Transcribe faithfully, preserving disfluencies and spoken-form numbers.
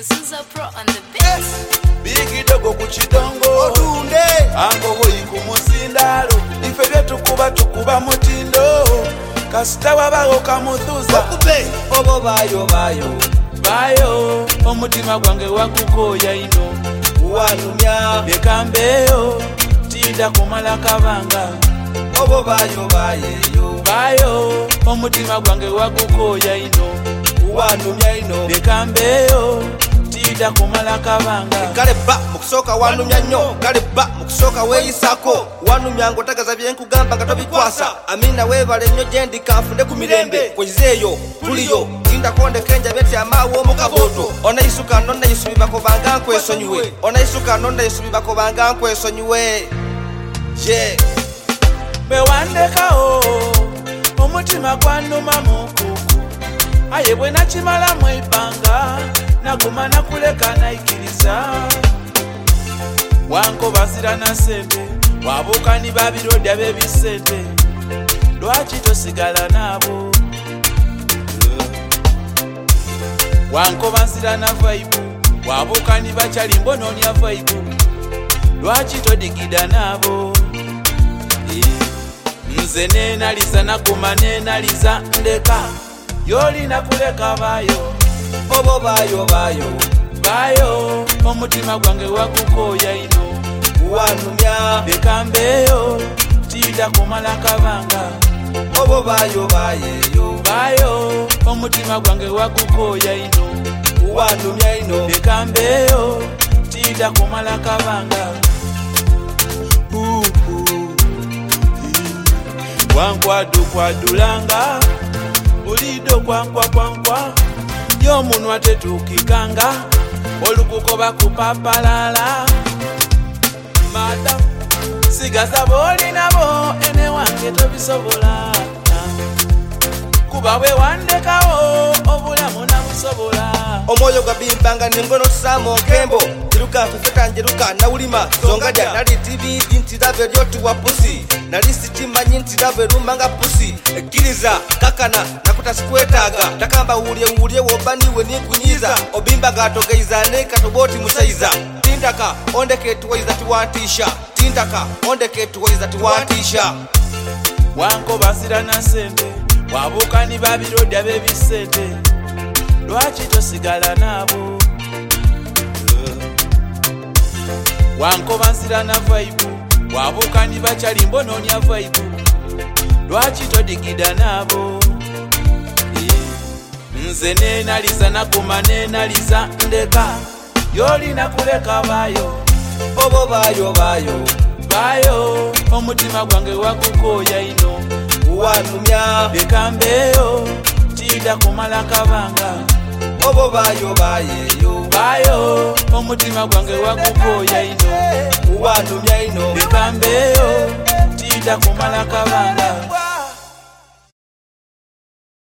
Busuza Pro on the beat. Bigi dogo kuchidongo Odunde Ango boyi kumusindalo Ife vyetu kuba tukuba mutindo Kasita wabago kamuthuza Okube Obo bayo bayo Bayo Omutima gwange wakukoya ino Uwanumya Bekambeyo Tinda kumala kabanga Obo bayo bayeyo Bayo Omutima gwange wakukoya ino Uwanumya ino Bekambeyo Tinda kumala kabanga Kale ba mukusoka wanumya nyo Kale ba mukusoka weyisako Wanumya ngotagaza byenkugamba nga tobikwasa Amina webale nnyo gyendi kanfunde ku mirembe Kwezizeeyo tuliyo Tinda konde kenja beti amawo mukaboto Ona isuka nonna yisubi bakobanga nkwesonyiwe Ona isuka nonna yisubi bakobanga nkwesonyiwe Je Bewandekao Omutima gwanuma mukuku Aye bwe nakimala mwibanga Naguma nakuleka naikiriza Wanko basira na sente Wabukani babirodya bebisente Lwaki tosigala nabo Wanko basira na vaibu Wabukani bachali mbononya vaibu Lwaki todigida nabo Nze nenaliza naguma nenaliza ndeka Yoli nakuleka bayo Obo bayo bayo Bayo Omutima gwange wakukoya ino Uwanumya Bekambeyo Tinda kumala kabanga Obo bayo bayeyo Bayo Omutima gwange wakukoya ino Uwanumya ino Bekambeyo Tinda kumala kabanga uh, uh. Wankwadu kwadulanga Bulido kwankwa kwankwa Yomunwa tetukikanga Olukukoba kupapalala Madam Sigasa boli nabo ene wange tobisobola Kuba we wandekawo obulamu nabusobola Omoyo gabimbanga ningono samo kembo Jiruka fefeta njiruka na ulima Zongaja nali T V dinti dave lyotu wa pusi Nali sitima nyinti dave rumanga pusi Giriza kakana nakuta sikwetaga Takamba ulie ulie wobaniwe ni kunyiza Obimba gatogeiza neka toboti musaiza Tindaka ondeke tuwaiza tuwatisha Tindaka ondeke tuwaiza tuwatisha Wanko basira na sente Wabukani babirodya bebisente Lwaki tosigala nabo Wanko basira na vaibu Wabukani bachali mbononya vaibu Lwaki todigida nabo Nze nenaliza naguma nenaliza ndeka Yoli nakuleka bayo Obo bayo bayo Bayo Omutima gwange wakukoya ino Uwanumya Bekambeyo Tinda kumala kabanga Obo bayo bayeyo Bayo Omutima gwange wakukoya ino Uwanumya ino Bekambeyo Tinda kumala kabanga